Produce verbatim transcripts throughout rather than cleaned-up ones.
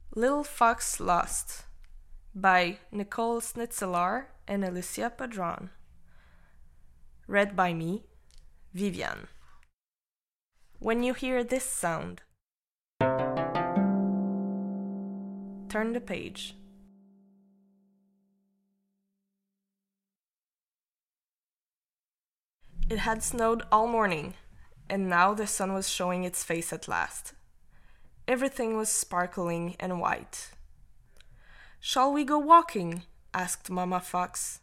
Little Fox Lost by Nicole Snitzelar and Alicia Padron. Read by me, Vivian. When you hear this sound, turn the page. It had snowed all morning, and now the sun was showing its face at last. Everything was sparkling and white. "Shall we go walking?" asked Mamma Fox.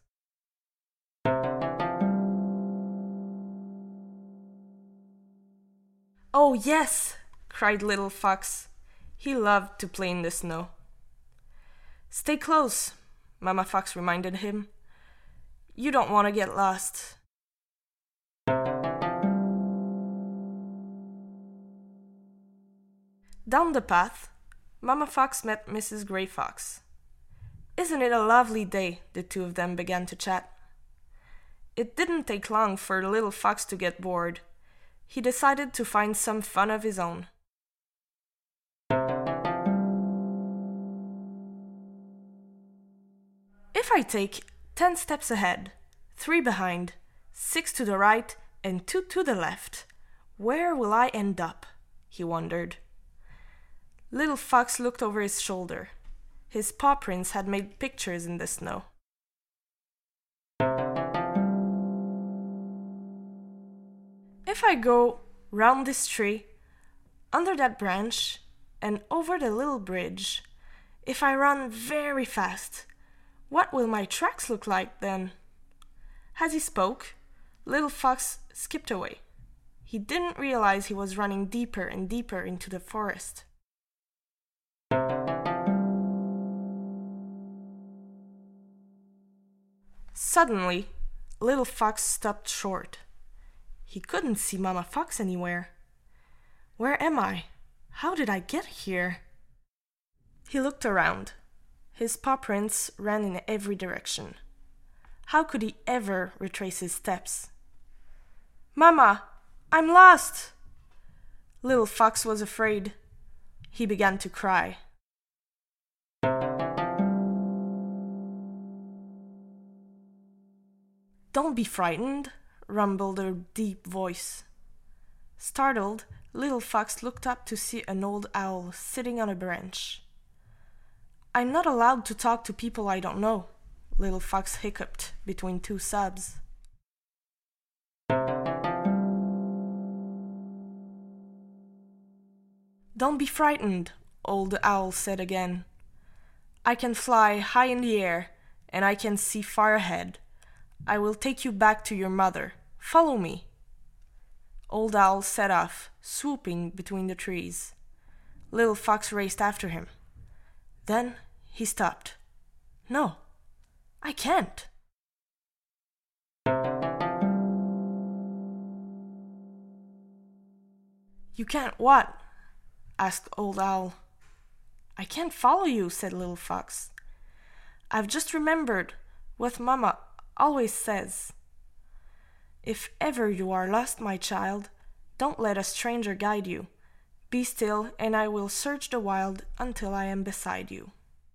"Oh, yes!" cried Little Fox. He loved to play in the snow. "Stay close," Mamma Fox reminded him. "You don't want to get lost." Down the path, Mamma Fox met Missus Gray Fox. "Isn't it a lovely day?" the two of them began to chat. It didn't take long for Little Fox to get bored. He decided to find some fun of his own. "If I take ten steps ahead, three behind, six to the right, and two to the left, where will I end up?" he wondered. Little Fox looked over his shoulder. His paw prints had made pictures in the snow. "If I go round this tree, under that branch, and over the little bridge, if I run very fast, what will my tracks look like then?" As he spoke, Little Fox skipped away. He didn't realize he was running deeper and deeper into the forest. Suddenly, Little Fox stopped short. He couldn't see Mamma Fox anywhere. "Where am I? How did I get here?" He looked around. His paw prints ran in every direction. How could he ever retrace his steps? "Mama, I'm lost!" Little Fox was afraid. He began to cry. "Don't be frightened," rumbled a deep voice. Startled, Little Fox looked up to see an old owl sitting on a branch. "I'm not allowed to talk to people I don't know," Little Fox hiccuped between two sobs. "Don't be frightened," Old Owl said again. "I can fly high in the air, and I can see far ahead. I will take you back to your mother. Follow me." Old Owl set off, swooping between the trees. Little Fox raced after him. Then he stopped. "No, I can't." "You can't what?" asked Old Owl. "I can't follow you," said Little Fox. "I've just remembered what Mama always says. If ever you are lost, my child, don't let a stranger guide you. Be still, and I will search the wild until I am beside you."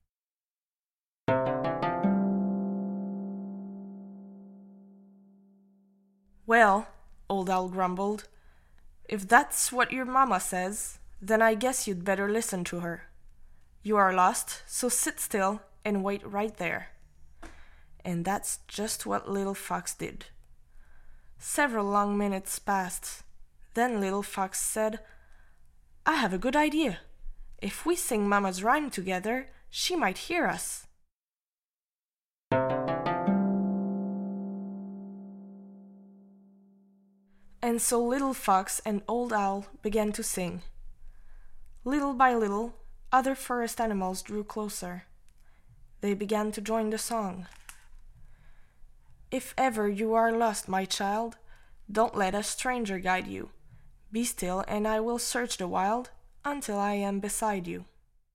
"Well," Old Owl grumbled, "if that's what your mama says, then I guess you'd better listen to her. You are lost, so sit still and wait right there." And that's just what Little Fox did. Several long minutes passed. Then Little Fox said, "I have a good idea. If we sing Mama's rhyme together, she might hear us." And so Little Fox and Old Owl began to sing. Little by little, other forest animals drew closer. They began to join the song. "If ever you are lost, my child, don't let a stranger guide you. Be still, and I will search the wild until I am beside you."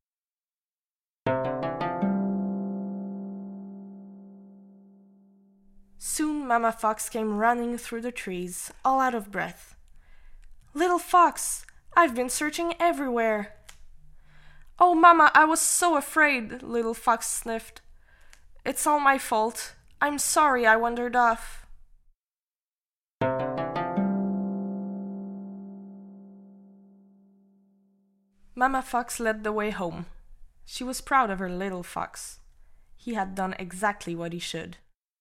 Soon Mamma Fox came running through the trees, all out of breath. "Little Fox, I've been searching everywhere." Oh, Mama, I was so afraid, little fox sniffed. It's all my fault. I'm sorry I wandered off. Mama Fox led the way home. She was proud of her little fox. He had done exactly what he should.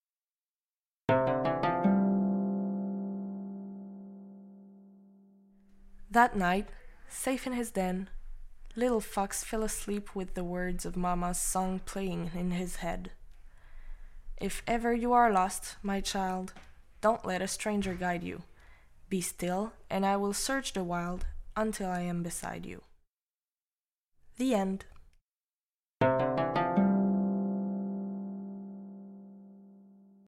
That night, safe in his den, little fox fell asleep with the words of Mama's song playing in his head. If ever you are lost, my child, don't let a stranger guide you. Be still, and I will search the wild until I am beside you. The end.